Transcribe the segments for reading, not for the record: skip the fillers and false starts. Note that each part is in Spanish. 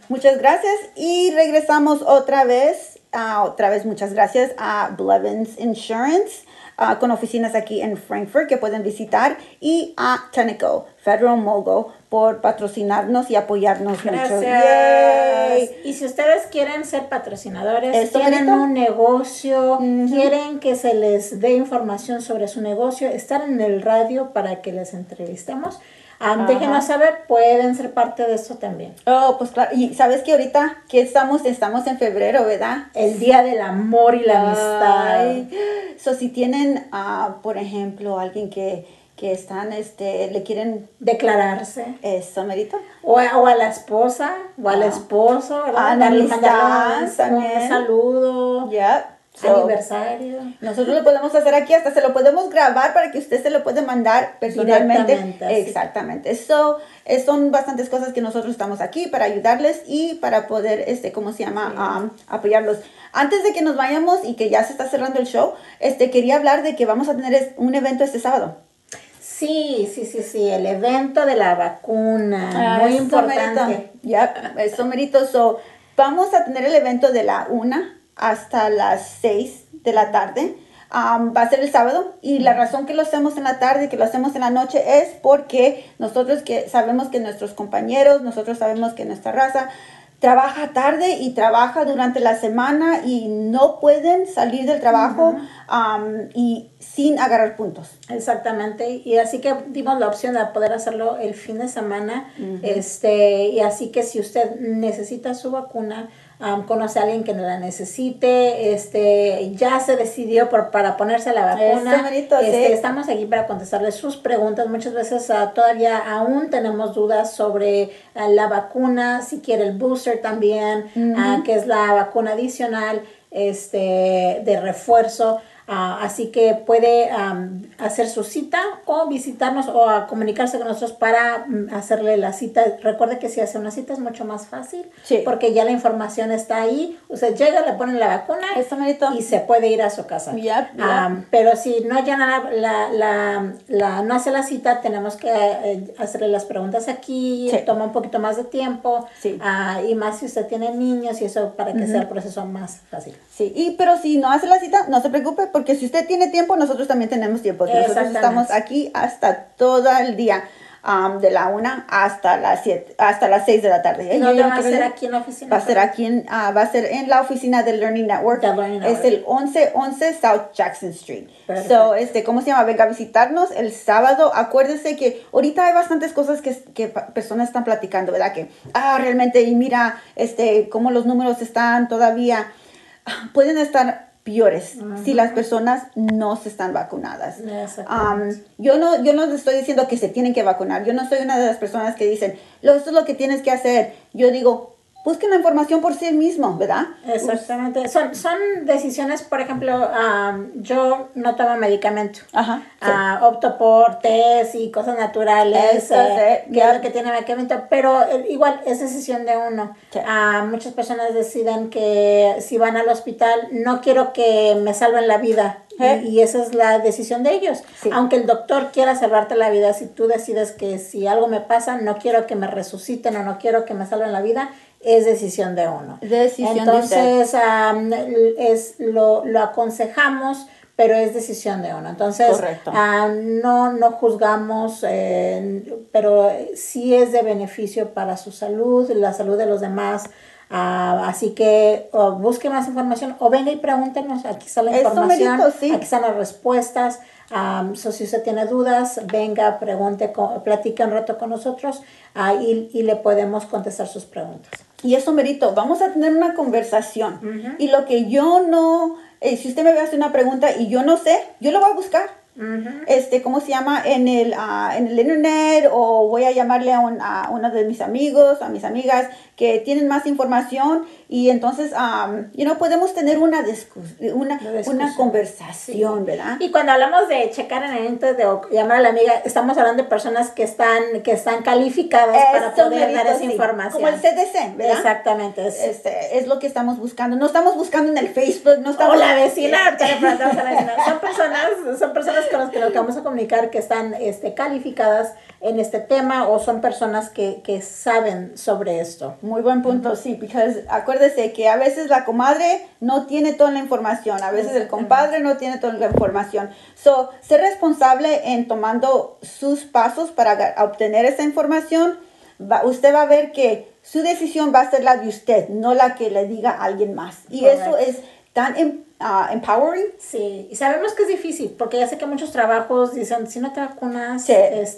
Muchas gracias y regresamos otra vez muchas gracias a Blevins Insurance con oficinas aquí en Frankfurt que pueden visitar y a Tenneco Federal Mogul por patrocinarnos y apoyarnos mucho. Yay. Y si ustedes quieren ser patrocinadores, tienen un negocio, quieren que se les dé información sobre su negocio, estar en el radio para que les entrevistemos, déjenos saber, pueden ser parte de eso también. Oh, pues claro, y sabes que ahorita que estamos en febrero, ¿verdad? El Día del Amor y la Amistad. So, si tienen, por ejemplo, alguien que están, le quieren declararse. Eso, merito. O a la esposa, o al esposo, ¿verdad? Darle un saludo. Aniversario. Nosotros lo podemos hacer aquí, hasta se lo podemos grabar para que usted se lo pueda mandar personalmente. Exactamente. Eso son bastantes cosas que nosotros estamos aquí para ayudarles y para poder, apoyarlos. Antes de que nos vayamos y que ya se está cerrando el show, quería hablar de que vamos a tener un evento este sábado. Sí, el evento de la vacuna, muy importante. Eso merito. So, vamos a tener el evento de la 1 hasta las 6 de la tarde. Va a ser el sábado y la razón que lo hacemos en la tarde, que lo hacemos en la noche es porque nosotros que sabemos que nuestros compañeros, nosotros sabemos que nuestra raza trabaja tarde y trabaja durante la semana y no pueden salir del trabajo y sin agarrar puntos. Exactamente, y así que dimos la opción de poder hacerlo el fin de semana, y así que si usted necesita su vacuna, conoce a alguien que no la necesite, ya se decidió para ponerse la vacuna, estamos aquí para contestarle sus preguntas. Muchas veces todavía aún tenemos dudas sobre la vacuna, si quiere el booster también, que es la vacuna adicional de refuerzo. Así que puede hacer su cita o visitarnos o comunicarse con nosotros para hacerle la cita. Recuerde que si hace una cita es mucho más fácil porque ya la información está ahí. Usted llega, le ponen la vacuna y se puede ir a su casa. Pero si no llena no hace la cita, tenemos que hacerle las preguntas aquí. Toma un poquito más de tiempo y más si usted tiene niños y eso para que sea el proceso más fácil. Pero si no hace la cita, no se preocupe, porque si usted tiene tiempo, nosotros también tenemos tiempo. Nosotros estamos aquí hasta todo el día, de la 1 hasta las 7, hasta las 6 de la tarde. ¿Y dónde va a ser aquí en la oficina? Va a ser en la oficina del Learning Network. Es el 1111 South Jackson Street. So, ¿cómo se llama? Venga a visitarnos el sábado. Acuérdese que ahorita hay bastantes cosas que personas están platicando, ¿verdad? Que, realmente, y mira, cómo los números están todavía, pueden estar peores si las personas no se están vacunadas. Yo no les estoy diciendo que se tienen que vacunar. Yo no soy una de las personas que dicen, esto es lo que tienes que hacer. Yo digo, busquen la información por sí mismo, ¿verdad? Exactamente. Son decisiones, por ejemplo, yo no tomo medicamento. Opto por test y cosas naturales, que tiene medicamento, pero igual es decisión de uno. Muchas personas deciden que si van al hospital, no quiero que me salven la vida. Y esa es la decisión de ellos. Aunque el doctor quiera salvarte la vida, si tú decides que si algo me pasa, no quiero que me resuciten o no quiero que me salven la vida, es decisión de uno. Entonces, lo aconsejamos, pero es decisión de uno. Entonces, no juzgamos, pero sí es de beneficio para su salud, la salud de los demás. Así que busque más información o venga y pregúntenos. Aquí está la información, aquí están las respuestas. Si usted tiene dudas, venga, pregunte, platique un rato con nosotros y le podemos contestar sus preguntas. Y eso merito, vamos a tener una conversación. Y lo que yo no, si usted me va a hacer una pregunta y yo no sé, yo lo voy a buscar. ¿Cómo se llama? En el internet, o voy a llamarle a uno de mis amigos, a mis amigas que tienen más información, y entonces, podemos tener una conversación, ¿verdad? Y cuando hablamos de checar en el internet o llamar a la amiga, estamos hablando de personas que están calificadas para poder dar esa información. Como el CDC, ¿verdad? Exactamente. Es lo que estamos buscando. No estamos buscando en el Facebook, no estamos... O la vecina, ahorita le preguntamos a la vecina. Son personas con las que nos vamos a comunicar que están calificadas en este tema o son personas que saben sobre esto. Muy buen punto, sí, porque acuérdese que a veces la comadre no tiene toda la información, a veces el compadre no tiene toda la información. So, ser responsable en tomando sus pasos para obtener esa información, usted va a ver que su decisión va a ser la de usted, no la que le diga a alguien más. Y eso es tan empowering. Sí, y sabemos que es difícil, porque ya sé que muchos trabajos dicen, si no te vacunas,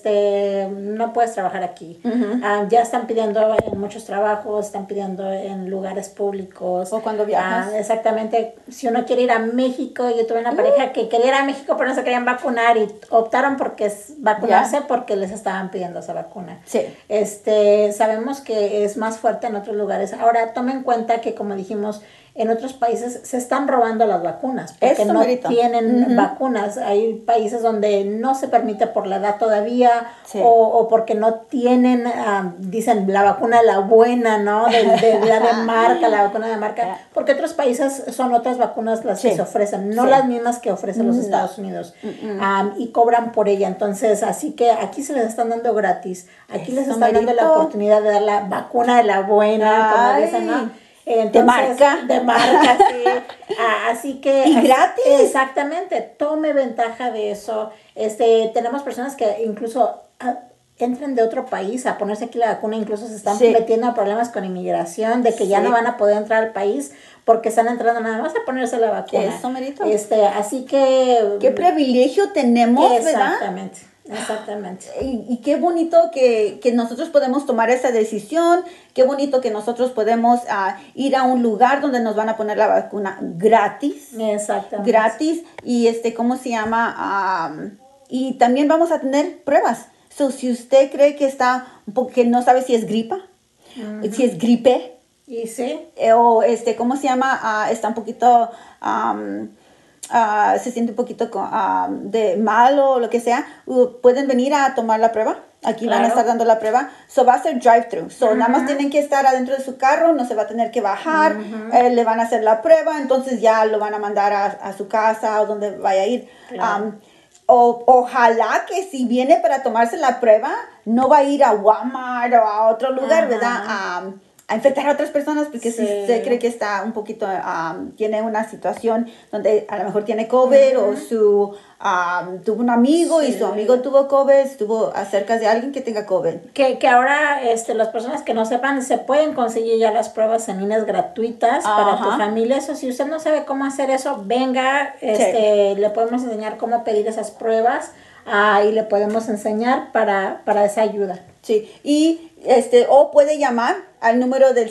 no puedes trabajar aquí. Ya están pidiendo en muchos trabajos, están pidiendo en lugares públicos. O cuando viajas. Exactamente, si uno quiere ir a México, yo tuve una pareja que quería ir a México, pero no se querían vacunar y optaron porque vacunarse porque les estaban pidiendo esa vacuna. Sí. Sabemos que es más fuerte en otros lugares. Ahora, tome en cuenta que, como dijimos, en otros países se están robando las vacunas porque no tienen vacunas. Hay países donde no se permite por la edad todavía o porque no tienen, dicen, la vacuna la buena, ¿no? De la de marca, la vacuna de marca. Porque otros países son otras vacunas las que se ofrecen, no las mismas que ofrecen los Estados Unidos. Y cobran por ella. Entonces, así que aquí se les están dando gratis. Aquí les están dando la oportunidad de dar la vacuna de la buena, como dicen, ¿no? Entonces, de marca, sí. Así que... Y gratis. Exactamente, tome ventaja de eso. Tenemos personas que incluso entran de otro país a ponerse aquí la vacuna, incluso se están metiendo a problemas con inmigración, de que ya no van a poder entrar al país porque están entrando nada más a ponerse la vacuna. Eso, merito. Así que... Qué privilegio tenemos, ¿verdad? Exactamente. Y qué bonito que nosotros podemos tomar esa decisión, qué bonito que nosotros podemos ir a un lugar donde nos van a poner la vacuna gratis. Exactamente. Gratis. Y ¿cómo se llama? Y también vamos a tener pruebas. So, si usted cree que que no sabe si es gripa, si es gripe. Y sí. O ¿cómo se llama? Está un poquito... se siente un poquito de mal o lo que sea, pueden venir a tomar la prueba. Aquí van a estar dando la prueba. So va a ser drive-thru. So nada más tienen que estar adentro de su carro, no se va a tener que bajar, le van a hacer la prueba, entonces ya lo van a mandar a su casa o donde vaya a ir. Ojalá que si viene para tomarse la prueba, no va a ir a Walmart o a otro lugar, ¿verdad? A infectar a otras personas, porque si usted cree que está un poquito, tiene una situación donde a lo mejor tiene COVID o tuvo un amigo y su amigo tuvo COVID, estuvo cerca de alguien que tenga COVID. Que ahora las personas que no sepan, se pueden conseguir ya las pruebas en líneas gratuitas para tu familia. Eso, si usted no sabe cómo hacer eso, venga, le podemos enseñar cómo pedir esas pruebas y le podemos enseñar para esa ayuda. Sí, y o puede llamar al número del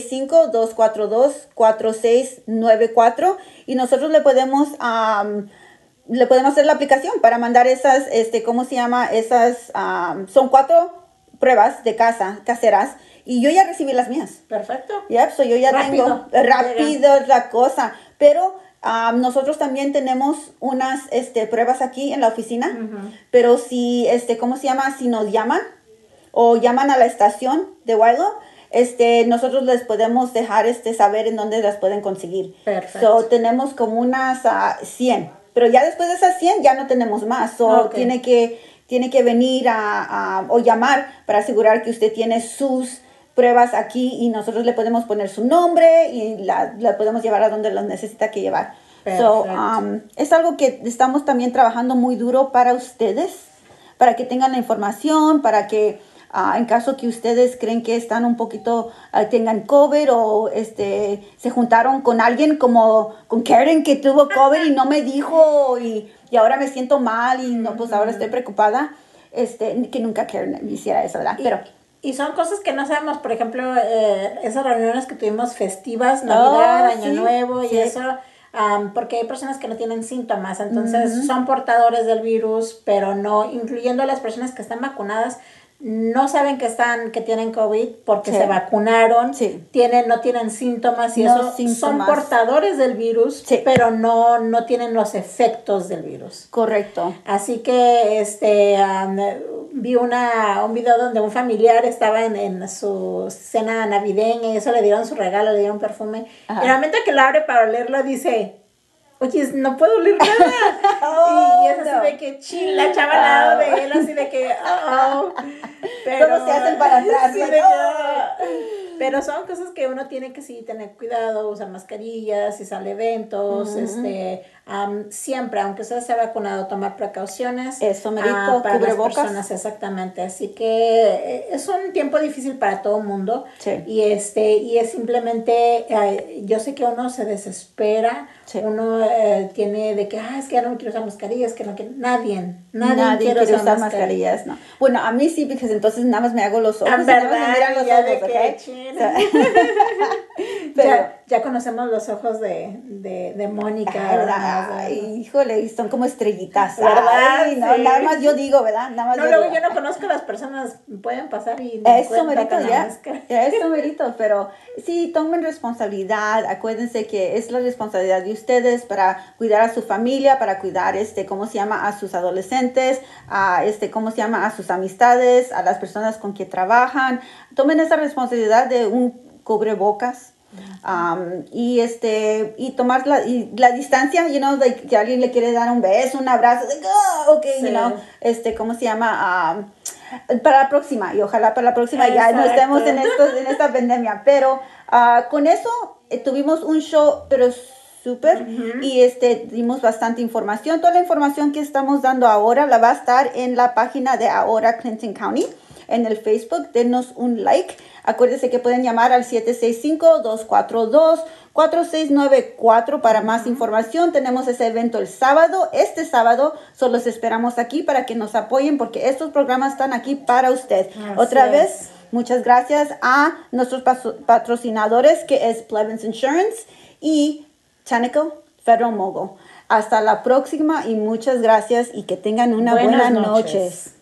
765-242-4694 y nosotros le podemos hacer la aplicación para mandar esas, ¿cómo se llama? Esas, son 4 pruebas de caseras y yo ya recibí las mías. Perfecto. So yo ya rápido es la cosa, pero nosotros también tenemos unas pruebas aquí en la oficina, pero si, ¿cómo se llama? Si nos llaman o llaman a la estación de Wilo, nosotros les podemos dejar saber en dónde las pueden conseguir. Perfecto. So, tenemos como unas 100, pero ya después de esas 100 ya no tenemos más. So, tiene que venir o llamar para asegurar que usted tiene sus pruebas aquí y nosotros le podemos poner su nombre y la podemos llevar a donde los necesita que llevar. So, es algo que estamos también trabajando muy duro para ustedes, para que tengan la información, para que en caso que ustedes creen que están un poquito, tengan COVID o se juntaron con alguien como con Karen que tuvo COVID y no me dijo y ahora me siento mal y no, pues ahora estoy preocupada, que nunca Karen me hiciera eso, ¿verdad? Y son cosas que no sabemos, por ejemplo, esas reuniones que tuvimos festivas, Navidad, Año Nuevo y eso, porque hay personas que no tienen síntomas, entonces son portadores del virus, pero no, incluyendo a las personas que están vacunadas, no saben que tienen COVID porque se vacunaron, no tienen síntomas y son portadores del virus, pero no tienen los efectos del virus. Correcto. Así que vi un video donde un familiar estaba en su cena navideña y eso le dieron su regalo, le dieron perfume. Y realmente que lo abre para olerlo dice, oye, no puedo oler nada. Y es así de que la chava al lado de él, así de que, pero todos se hacen para atrás. Sí, pero son cosas que uno tiene que sí tener cuidado, usar mascarillas, si sale a eventos, siempre, aunque usted se ha vacunado, tomar precauciones. Eso, merito, para cubrebocas. las personas, exactamente. Así que es un tiempo difícil para todo el mundo. Sí. Y es simplemente, yo sé que uno se desespera, sí. Uno tiene de que, es que ya no quiero usar mascarillas, que no quiero, nadie quiere usar mascarillas. No. Bueno, a mí sí, porque entonces nada más me hago los ojos. ¿Verdad? Me miran los ya ojos, de que, ¿okay? Pero, ya conocemos los ojos de Mónica. ¿Verdad? Híjole, son como estrellitas. ¿Verdad? Ay, no, sí. Nada más yo digo, ¿verdad? Nada más no, luego yo no conozco a las personas, pueden pasar y eso merito, eso merito, pero sí, tomen responsabilidad, acuérdense que es la responsabilidad de ustedes para cuidar a su familia, para cuidar, ¿cómo se llama? A sus adolescentes, a, ¿cómo se llama? A sus amistades, a las personas con que trabajan. Tomen esa responsabilidad de un cubrebocas. Y tomar la distancia, like, que alguien le quiere dar un beso, un abrazo, like, sí. ¿Cómo se llama? Para la próxima, y ojalá para la próxima ya no estemos en esta pandemia, pero con eso tuvimos un show, pero súper, y dimos bastante información. Toda la información que estamos dando ahora la va a estar en la página de Ahora Clinton County, en el Facebook. Denos un like. Acuérdense que pueden llamar al 765-242-4694 para más información. Tenemos ese evento el sábado. Este sábado solo los esperamos aquí para que nos apoyen, porque estos programas están aquí para usted. Otra vez, muchas gracias a nuestros patrocinadores, que es Plevens Insurance y Tenneco Federal Mogul. Hasta la próxima y muchas gracias, y que tengan una buena noche.